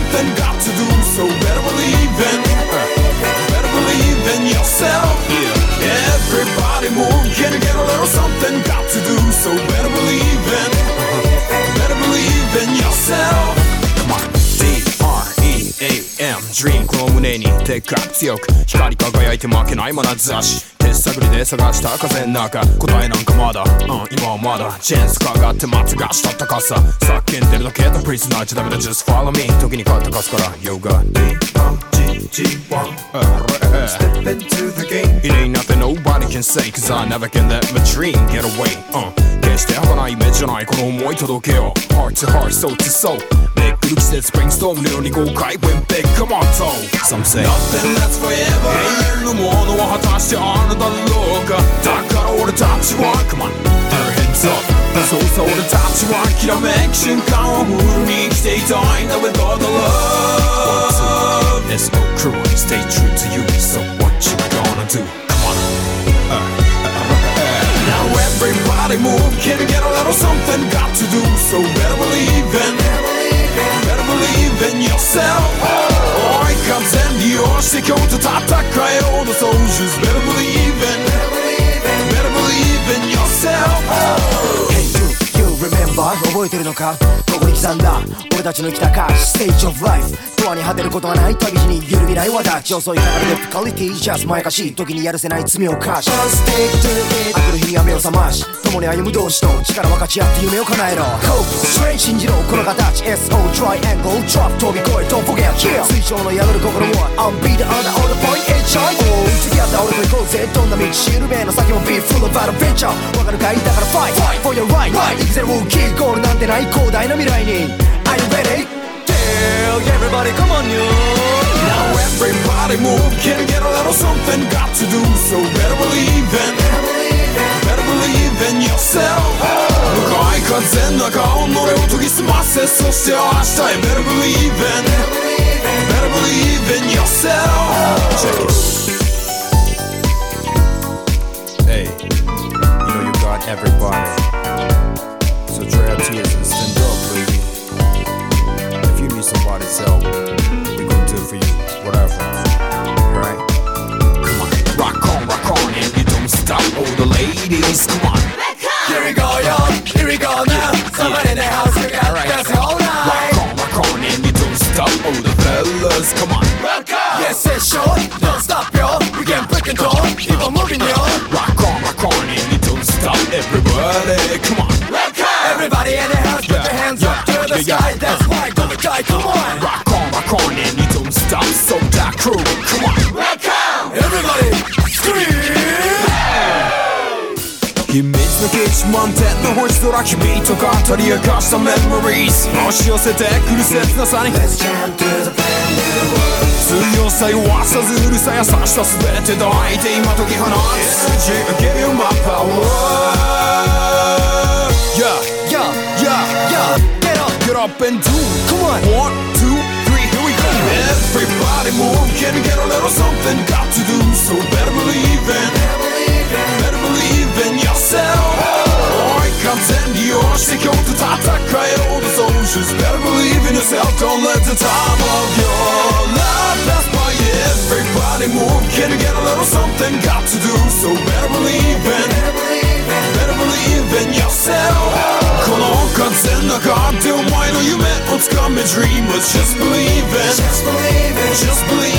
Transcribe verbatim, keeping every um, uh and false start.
something got to do, so better believe in uh, better believe in yourself. Yeah. Everybody move, can you get a little something got to do, so better believe in uh, better believe in yourself. Come on. D R E A M Dream この胸にでっかく強く光り輝いて負けない眼差し手探りで探した風の中答えなんかまだ、うん、今はまだチェーンスかがって待つがしたったかさ叫んでるだけだプリズナーじゃダメだ Just follow me 時に変わったかすから Yo got D O G G one Step into the game It ain't nothing nobody can say Cause I never can let my dream get away、uh, 決して儚い夢じゃないこの想い届けよ Heart to heart, soul to soul めくる季節 Brainstorm のように豪快 Win big, come on toe Some say Nothing lasts forever 永遠のものは果たしてあるだろうかだから俺たちは Come on, put your hands up そうさ俺たちはきらめく瞬間をフルに生きていたいんだ With all the love S O crew, stay true to you So what you gonna do? Come on uh, uh, uh, uh, Now everybody move Can you get a little something got to do So better believe in Better believe in yourself 追い風に押して今日と戦えようの soldiers Better believe in Better believe in yourself Hey you, you remember 覚えてるのかここに刻んだ俺たちの生きた歌詞 Stage of life ドアに果てることはない旅路に揺るぎない私遅い流れでフィカリティ Just まやかしい時にやるせない罪を犯し Just stick to it 明くる日には目を覚まし共に歩む同士と力分かち合って夢を叶えろ Hope, strength 信じろこの形 エスオー triangle drop 飛び越え Don't forget kill 水晶の宿る心は I'm beat under all the point H I O 次会った俺と行こうぜどんな道しるべの先も Be full of adventure わかるかいだから Fight, fight for your right 生きてるキーゴールなんてない広大な未来に Are you ready? Everybody come on you Now everybody move Can you get a little something got to do So better believe in Better believe in yourself 向かい風の中己を研ぎ澄ませそして明日へ Better believe in Better believe in yourself Check it Hey You know you got everybody So dry your tears and stand up baby If you need somebody's help, we gon' do it for you, whatever, right? Come on, rock on, rock on, and you don't stop, all the ladies, come on. Here we go, yo, here we go now. Somebody in the house, we got right. Dance all night. Rock on, rock on, and you don't stop, all the fellas, come on. Rock on. Yes, it's short, don't stop, yo. We can break and roll, keep on moving, yo. Rock on, rock on, and you don't stop, everybody, come on. Rock on. Everybody in the house, put yeah. your hands yeah. up to the yeah. sky. Yeah. That's why, go to die, come on. Rock on, rock on, and you don't stop, so that crew, come on. Rock on. Everybody, scream. 秘密の基地満点の星空君と語り明かしたメモリーズ押し寄せてくる切なさに Let's jump to the brand new world 強さ弱さずうるさ優しさ全て抱いて今解き放つ Give you my power Yeah, yeah, yeah, yeah Get up, get up and do Come on One, two, three, here we go Everybody move, can you get a little something got to do So better believe in Better believe in yourself 追い風に押して今日と戦えよう The soldiers Better believe in yourself Don't let the time of your life pass by Everybody move Can you get a little something got to do So better believe in Better believe in yourself この風の中でお前の夢をつかめ Dreamers Just believe in Just believe in Just believe